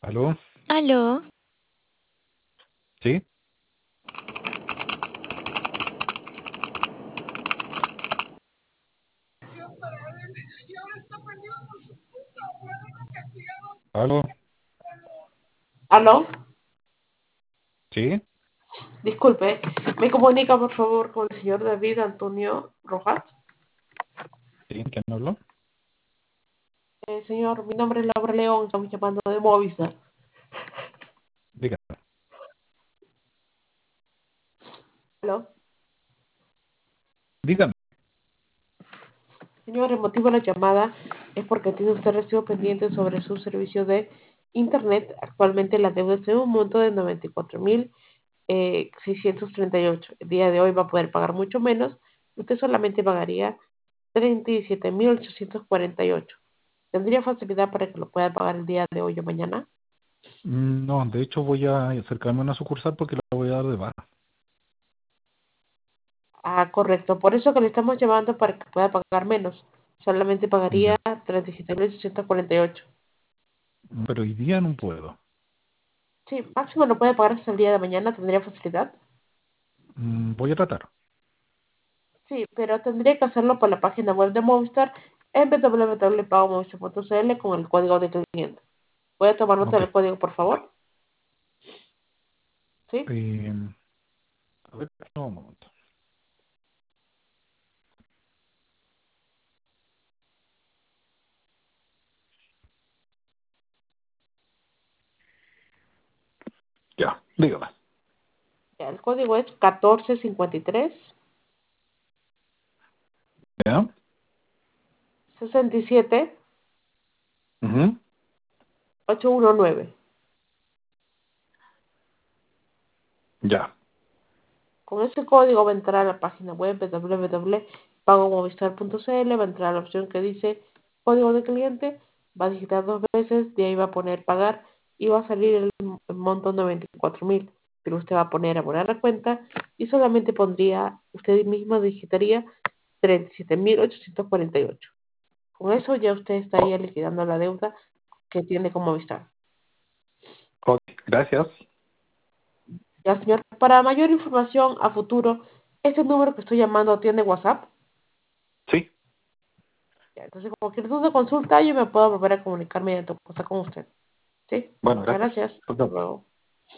¿Aló? Aló, ¿Sí? ¿Aló? ¿Aló? ¿Sí? Disculpe, ¿me comunica por favor con el señor David Antonio Rojas? ¿Sí? ¿Quién habló? Señor, mi nombre es Laura León, estamos llamando de Movistar. Dígame. ¿Aló? Dígame. Señor, el motivo de la llamada es porque tiene usted recibo pendiente sobre su servicio de Internet. Actualmente la deuda es de un monto de 94.638. El día de hoy va a poder pagar mucho menos. Usted solamente pagaría 37.848. ¿Tendría facilidad para que lo pueda pagar el día de hoy o mañana? No, de hecho voy a acercarme a una sucursal porque la voy a dar de baja. Ah, correcto. Por eso que le estamos llamando para que pueda pagar menos. Solamente pagaría Ya. 37.848. Pero hoy día no puedo. Sí, máximo lo puede pagar hasta el día de mañana. ¿Tendría facilidad? Voy a tratar. Sí, pero tendría que hacerlo por la página web de Movistar en www.pagomovistar.cl con el código de cliente. ¿Puede tomar nota Ok. del código, por favor? Sí. Eh, a ver, no, un momento. Ya, dígame. Ya, el código es 1453 ¿Ya? 67 Ujú. 819. Ya. Con ese código va a entrar a la página web www.pagomovistar.cl, va a entrar a la opción que dice código de cliente, va a digitar dos veces, de ahí va a poner pagar y va a salir el monto 94.000, pero usted va a poner abonar la cuenta y solamente pondría, usted mismo digitaría 37.848. Con eso ya usted Oh, estaría liquidando la deuda que tiene con Movistar. ok, gracias. Ya, señor, para mayor información a futuro, este número que estoy llamando tiene WhatsApp. Sí. Ya, entonces, cualquier duda, consulta, yo me puedo volver a comunicar mediante WhatsApp con usted. ¿Sí? Bueno, Muchas gracias. gracias. Hasta Perdón. luego.